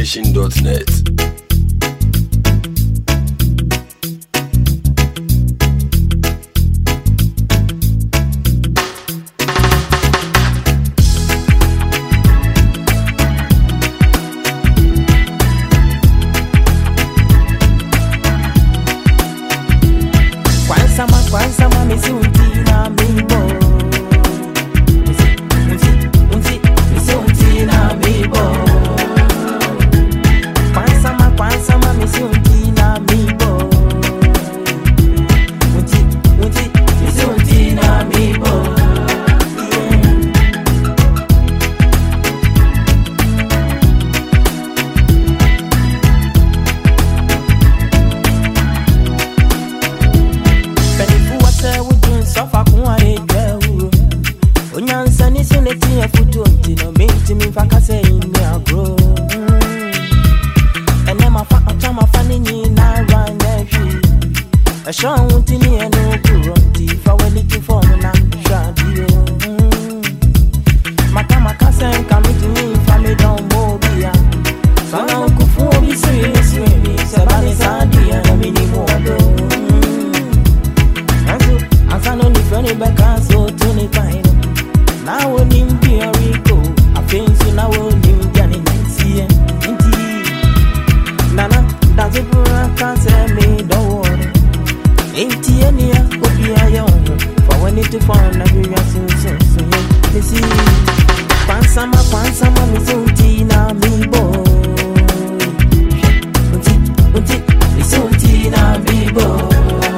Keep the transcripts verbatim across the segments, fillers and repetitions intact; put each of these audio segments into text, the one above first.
nation dot net. Sama kwanza mami si untina mibo Unti, unti, si untina mibo Kwanza ma kwanza mami si untina mibo Unti, unti, si untina mibo Sofa kuare gwewu Onyansa ni suneti ya futu Ntino minti mifaka se ime agro Ene mafa atama fani nyina ranyeshi Esho unti ni eno kuronti Faweli kifomu na mshadio Maka maka se nkamiti ni fami don mobia Sana ukufu obi suye suye Sebani sadia na minimu wado Asano ni funny beka so tuni paino Na woni mbia riko Afensu na woni mbiani ntie Nti Nana Dazi pura kase me don't worry Nti eni ya Obi ya yono For when it to phone na vya so so so yeah Misi Kwanza ma kwanza ma misunti na mi boy Unti Unti Misunti na mi boy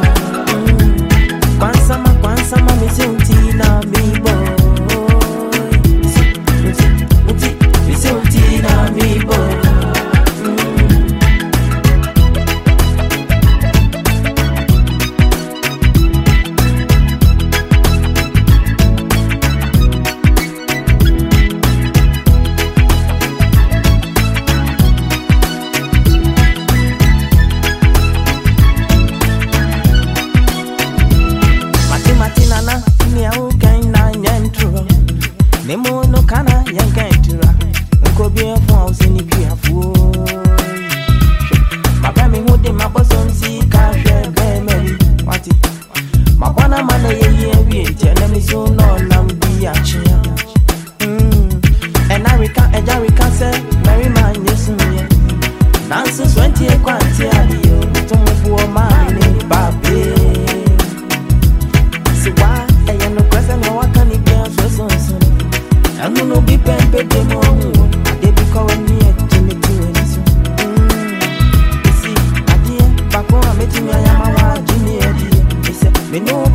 Kwanza ma kwanza ma misunti na mi boy Unti misunti na mi boy Nemo no kana yankentura Nkobi efo ausini biafo Mabami hude mabosom si ka hwe bemeli Wati Mabwana mana yeye wie tene mi so no na mbi achia Mm Enarika ejarika se Mary man yesuye Nansu twenty e kwanti adio Tumubuo mani babe Siwa eyeno kwese no wakani bia so so so I'm gonna be pen pe de mo They be calling me a Jimmy to any so You see, I dear Back when I met me I am a Jimmy Eddie They say, me no